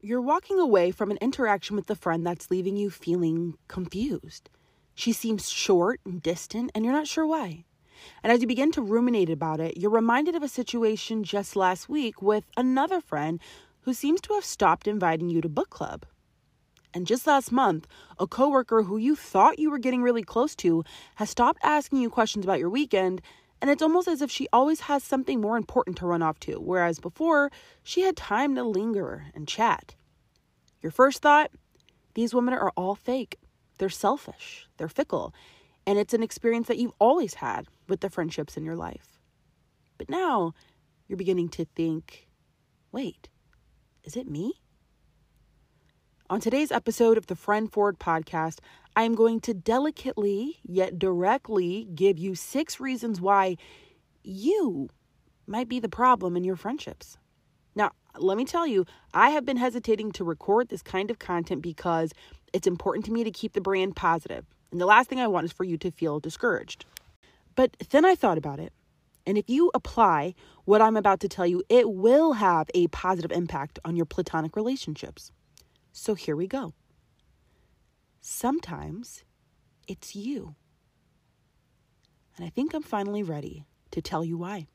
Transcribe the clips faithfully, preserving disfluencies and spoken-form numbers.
you're walking away from an interaction with a friend that's leaving you feeling confused. She seems short and distant, and you're not sure why. And as you begin to ruminate about it, you're reminded of a situation just last week with another friend who seems to have stopped inviting you to book club. And just last month, a coworker who you thought you were getting really close to has stopped asking you questions about your weekend, and it's almost as if she always has something more important to run off to, whereas before, she had time to linger and chat. Your first thought, these women are all fake. They're selfish. They're fickle. And it's an experience that you've always had with the friendships in your life. But now you're beginning to think, wait, is it me? On today's episode of the Friend Forward podcast, I am going to delicately yet directly give you six reasons why you might be the problem in your friendships. Now, let me tell you, I have been hesitating to record this kind of content because it's important to me to keep the brand positive. And the last thing I want is for you to feel discouraged. But then I thought about it. And if you apply what I'm about to tell you, it will have a positive impact on your platonic relationships. So here we go. Sometimes it's you. And I think I'm finally ready to tell you why.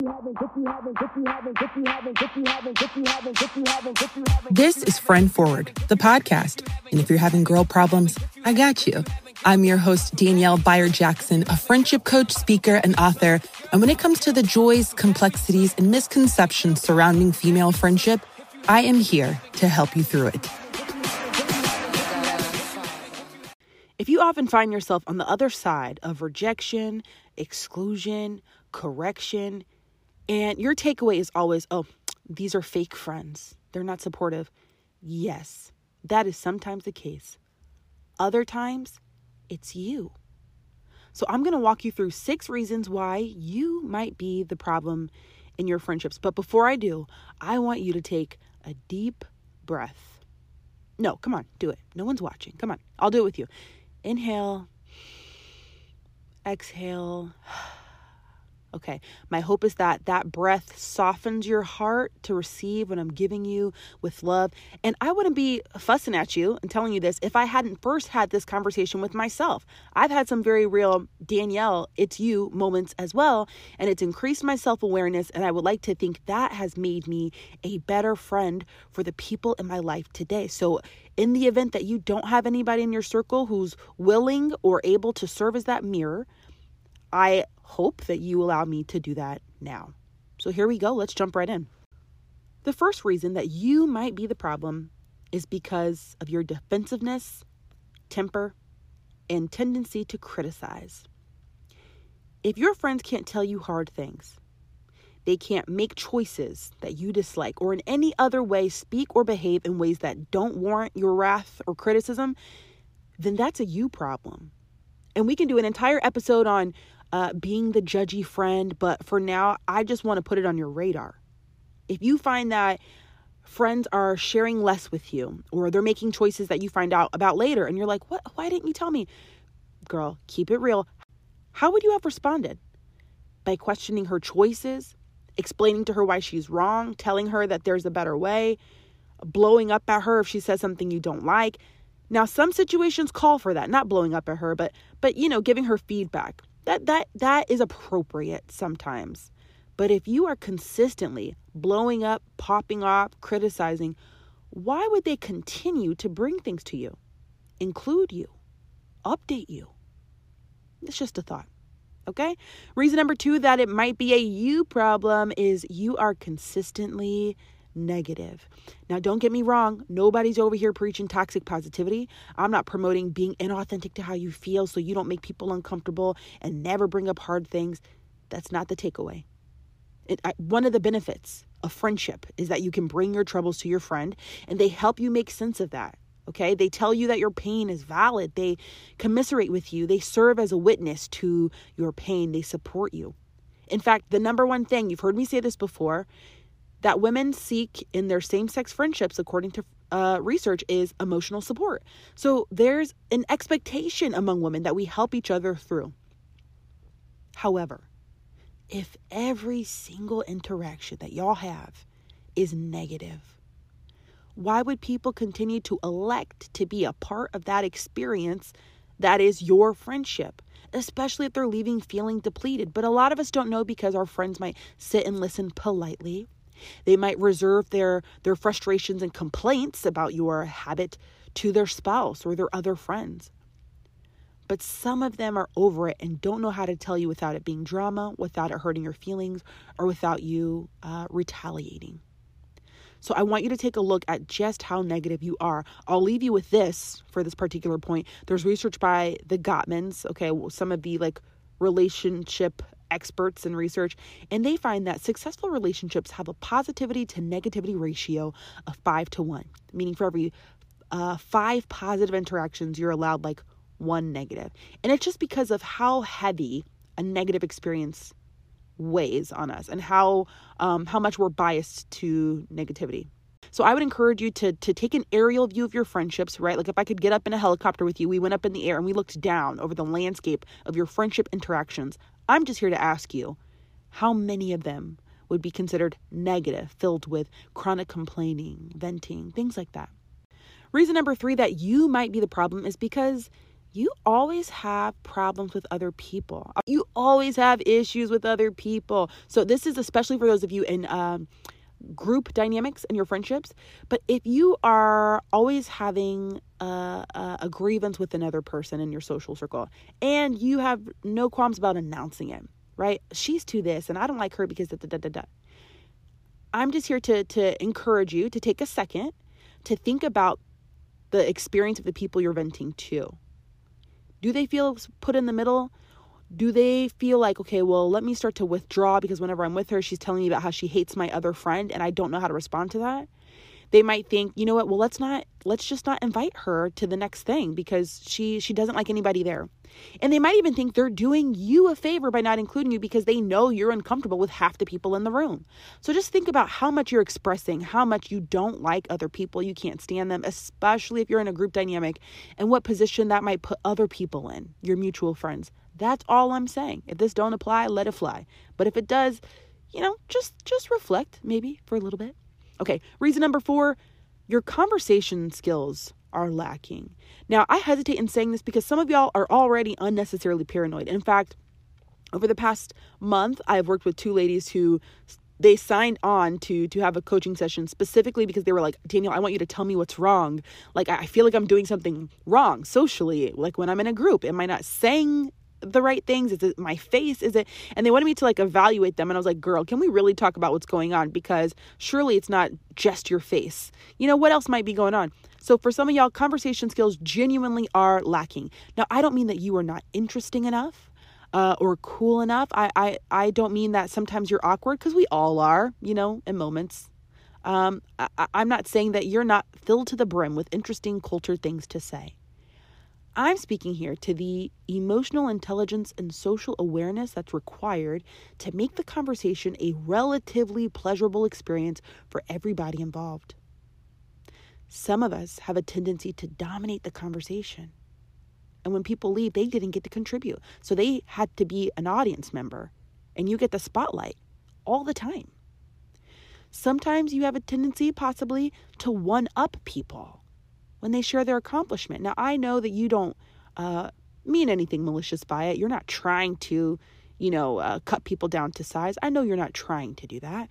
This is Friend Forward, the podcast. And if you're having girl problems, I got you. I'm your host, Danielle Beyer-Jackson, a friendship coach, speaker, and author. And when it comes to the joys, complexities, and misconceptions surrounding female friendship, I am here to help you through it. If you often find yourself on the other side of rejection, exclusion, correction, and your takeaway is always, oh, these are fake friends. They're not supportive. Yes, that is sometimes the case. Other times, it's you. So I'm going to walk you through six reasons why you might be the problem in your friendships. But before I do, I want you to take a deep breath. No, come on, do it. No one's watching. Come on, I'll do it with you. Inhale, exhale. Okay, my hope is that that breath softens your heart to receive what I'm giving you with love. And I wouldn't be fussing at you and telling you this if I hadn't first had this conversation with myself. I've had some very real Danielle, it's you moments as well. And it's increased my self-awareness. And I would like to think that has made me a better friend for the people in my life today. So in the event that you don't have anybody in your circle who's willing or able to serve as that mirror, I hope that you allow me to do that now. So here we go. Let's jump right in. The first reason that you might be the problem is because of your defensiveness, temper, and tendency to criticize. If your friends can't tell you hard things, they can't make choices that you dislike, or in any other way speak or behave in ways that don't warrant your wrath or criticism, then that's a you problem. And we can do an entire episode on Uh, being the judgy friend. But for now, I just want to put it on your radar. If you find that friends are sharing less with you, or they're making choices that you find out about later, and you're like, what? Why didn't you tell me? Girl, keep it real. How would you have responded? By questioning her choices, explaining to her why she's wrong, telling her that there's a better way, blowing up at her if she says something you don't like. Now, some situations call for that, not blowing up at her, but, but you know, giving her feedback. That that that is appropriate sometimes. But if you are consistently blowing up, popping off, criticizing, why would they continue to bring things to you, include you, update you? It's just a thought. Okay? Reason number two that it might be a you problem is you are consistently negative. Now, don't get me wrong. Nobody's over here preaching toxic positivity. I'm not promoting being inauthentic to how you feel so you don't make people uncomfortable and never bring up hard things. That's not the takeaway. It, I, one of the benefits of friendship is that you can bring your troubles to your friend and they help you make sense of that. Okay? They tell you that your pain is valid. They commiserate with you. They serve as a witness to your pain. They support you. In fact, the number one thing, you've heard me say this before, that women seek in their same-sex friendships, according to uh, research, is emotional support. So there's an expectation among women that we help each other through. However, if every single interaction that y'all have is negative, Why would people continue to elect to be a part of that experience that is your friendship, especially if they're leaving feeling depleted? But a lot of us don't know because our friends might sit and listen politely. They might reserve their, their frustrations and complaints about your habit to their spouse or their other friends. But some of them are over it and don't know how to tell you without it being drama, without it hurting your feelings, or without you uh, retaliating. So I want you to take a look at just how negative you are. I'll leave you with this for this particular point. There's research by the Gottmans, okay, some of the like relationship experts and research, and they find that successful relationships have a positivity to negativity ratio of five to one, meaning for every uh, five positive interactions, you're allowed like one negative. And it's just because of how heavy a negative experience weighs on us and how um, how much we're biased to negativity. So I would encourage you to to take an aerial view of your friendships, right? Like if I could get up in a helicopter with you, we went up in the air and we looked down over the landscape of your friendship interactions. I'm just here to ask you, how many of them would be considered negative, filled with chronic complaining, venting, things like that? Reason number three that you might be the problem is because you always have problems with other people. You always have issues with other people. So this is especially for those of you in um, group dynamics in your friendships. But if you are always having a, a, a grievance with another person in your social circle and you have no qualms about announcing it, right? She's to this and I don't like her because da, da, da, da, da. I'm just here to, to encourage you to take a second to think about the experience of the people you're venting to. Do they feel put in the middle? Do they feel like, okay, well, let me start to withdraw because whenever I'm with her, she's telling me about how she hates my other friend and I don't know how to respond to that? They might think, you know what, well, let's not, let's just not invite her to the next thing because she, she doesn't like anybody there. And they might even think they're doing you a favor by not including you because they know you're uncomfortable with half the people in the room. So just think about how much you're expressing, how much you don't like other people, you can't stand them, especially if you're in a group dynamic, and what position that might put other people in, your mutual friends. That's all I'm saying. If this don't apply, let it fly. But if it does, you know, just, just reflect maybe for a little bit. Okay, reason number four, your conversation skills are lacking. Now, I hesitate in saying this because some of y'all are already unnecessarily paranoid. In fact, over the past month, I've worked with two ladies who they signed on to to have a coaching session specifically because they were like, Danielle, I want you to tell me what's wrong. Like, I feel like I'm doing something wrong socially. Like when I'm in a group, am I not saying the right things? Is it my face? Is it? And they wanted me to like evaluate them. And I was like, girl, can we really talk about what's going on? Because surely it's not just your face. You know, what else might be going on? So for some of y'all, conversation skills genuinely are lacking. Now, I don't mean that you are not interesting enough uh, or cool enough. I, I, I don't mean that sometimes you're awkward, because we all are, you know, in moments. Um, I, I'm not saying that you're not filled to the brim with interesting, cultured things to say. I'm speaking here to the emotional intelligence and social awareness that's required to make the conversation a relatively pleasurable experience for everybody involved. Some of us have a tendency to dominate the conversation. And when people leave, they didn't get to contribute. So they had to be an audience member, and you get the spotlight all the time. Sometimes you have a tendency possibly to one-up people when they share their accomplishment. Now, I know that you don't uh, mean anything malicious by it. You're not trying to, you know, uh, cut people down to size. I know you're not trying to do that.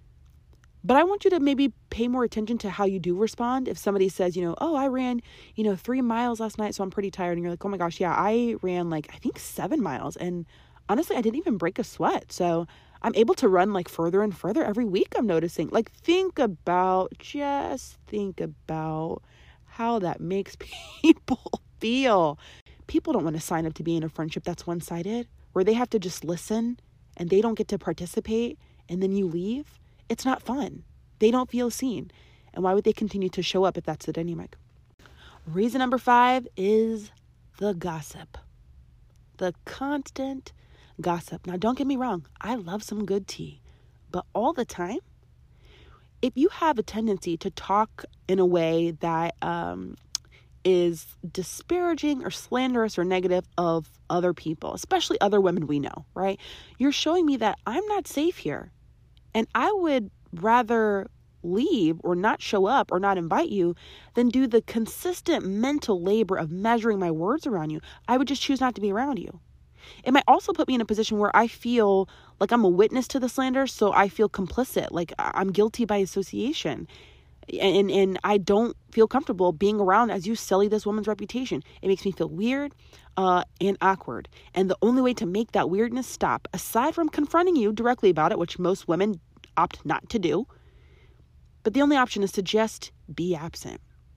But I want you to maybe pay more attention to how you do respond. If somebody says, you know, oh, I ran, you know, three miles last night, so I'm pretty tired. And you're like, oh my gosh, yeah, I ran like, I think seven miles. And honestly, I didn't even break a sweat. So I'm able to run like further and further every week, I'm noticing. Like, think about, just think about how that makes people feel. People don't want to sign up to be in a friendship that's one-sided, where they have to just listen and they don't get to participate and then you leave. It's not fun. They don't feel seen. And why would they continue to show up if that's the dynamic? Reason number five is the gossip. The constant gossip. Now, don't get me wrong. I love some good tea. But all the time, if you have a tendency to talk in a way that um, is disparaging or slanderous or negative of other people, especially other women we know, right? You're showing me that I'm not safe here. And I would rather leave or not show up or not invite you than do the consistent mental labor of measuring my words around you. I would just choose not to be around you. It might also put me in a position where I feel like I'm a witness to the slander, so I feel complicit, like I'm guilty by association. And, and I don't feel comfortable being around as you sully this woman's reputation. It makes me feel weird uh, and awkward. And the only way to make that weirdness stop, aside from confronting you directly about it, which most women opt not to do, but the only option is to just be absent.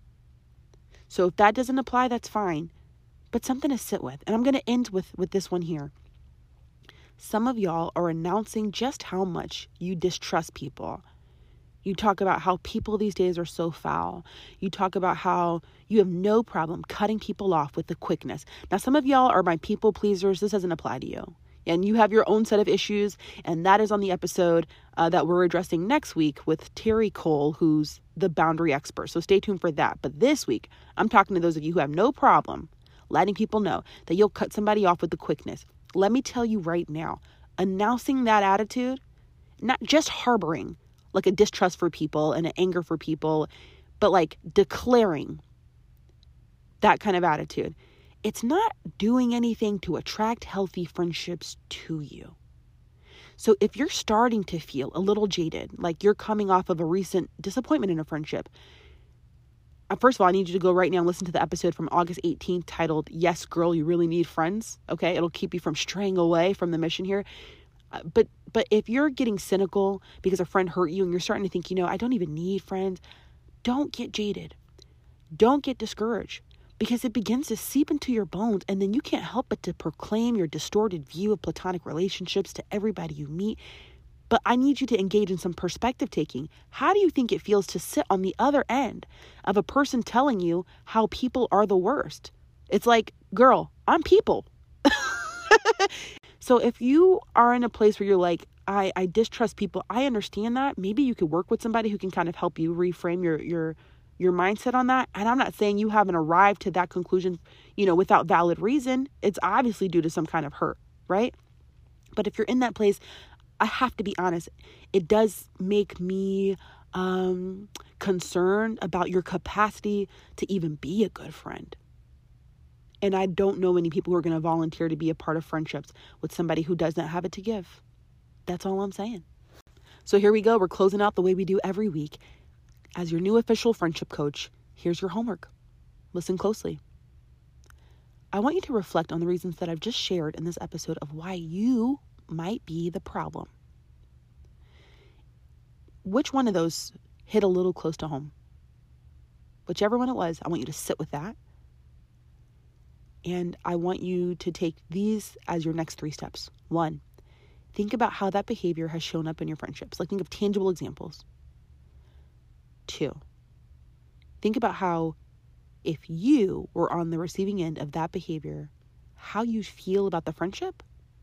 So if that doesn't apply, that's fine. But something to sit with. And I'm going to end with, with this one here. Some of y'all are announcing just how much you distrust people. You talk about how people these days are so foul. You talk about how you have no problem cutting people off with the quickness. Now, some of y'all are my people pleasers. This doesn't apply to you. And you have your own set of issues. And that is on the episode uh, that we're addressing next week with Terry Cole, who's the boundary expert. So stay tuned for that. But this week, I'm talking to those of you who have no problem letting people know that you'll cut somebody off with the quickness. Let me tell you right now, announcing that attitude, not just harboring like a distrust for people and an anger for people, but like declaring that kind of attitude, it's not doing anything to attract healthy friendships to you. So if you're starting to feel a little jaded, like you're coming off of a recent disappointment in a friendship, first of all, I need you to go right now and listen to the episode from August eighteenth titled, Yes, Girl, You Really Need Friends. Okay, it'll keep you from straying away from the mission here. Uh, but but if you're getting cynical because a friend hurt you and you're starting to think, you know, I don't even need friends, don't get jaded. Don't get discouraged, because it begins to seep into your bones, and then you can't help but to proclaim your distorted view of platonic relationships to everybody you meet. But I need you to engage in some perspective taking. How do you think it feels to sit on the other end of a person telling you how people are the worst? It's like, girl, I'm people. So if you are in a place where you're like, I, I distrust people, I understand that. Maybe you could work with somebody who can kind of help you reframe your, your, your mindset on that. And I'm not saying you haven't arrived to that conclusion, you know, without valid reason. It's obviously due to some kind of hurt, right? But if you're in that place, I have to be honest, it does make me um, concerned about your capacity to even be a good friend. And I don't know many people who are going to volunteer to be a part of friendships with somebody who doesn't have it to give. That's all I'm saying. So here we go. We're closing out the way we do every week. As your new official friendship coach, here's your homework. Listen closely. I want you to reflect on the reasons that I've just shared in this episode of why you might be the problem. Which one of those hit a little close to home? Whichever one it was, I want you to sit with that. And I want you to take these as your next three steps. One, think about how that behavior has shown up in your friendships. Like, think of tangible examples. Two, think about how, if you were on the receiving end of that behavior, how you feel about the friendship.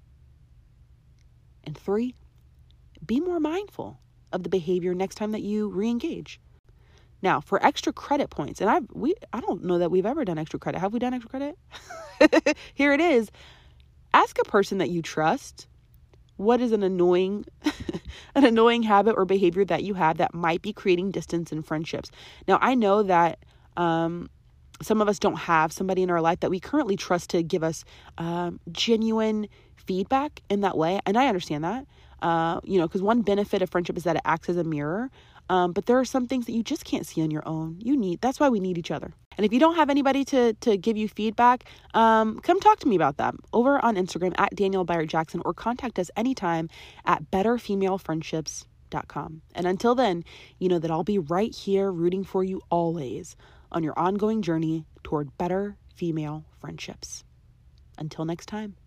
And three, be more mindful of the behavior next time that you re-engage. Now, for extra credit points, and I we I don't know that we've ever done extra credit. Have we done extra credit? Here it is. Ask a person that you trust, what is an annoying an annoying habit or behavior that you have that might be creating distance in friendships. Now, I know that um, some of us don't have somebody in our life that we currently trust to give us um, genuine feedback in that way. And I understand that, uh, you know, because one benefit of friendship is that it acts as a mirror. Um, but there are some things that you just can't see on your own. You need, that's why we need each other. And if you don't have anybody to, to give you feedback, um, come talk to me about that over on Instagram at Danielle Byard Jackson, or contact us anytime at better female friendships dot com. And until then, you know that I'll be right here rooting for you always on your ongoing journey toward better female friendships. Until next time.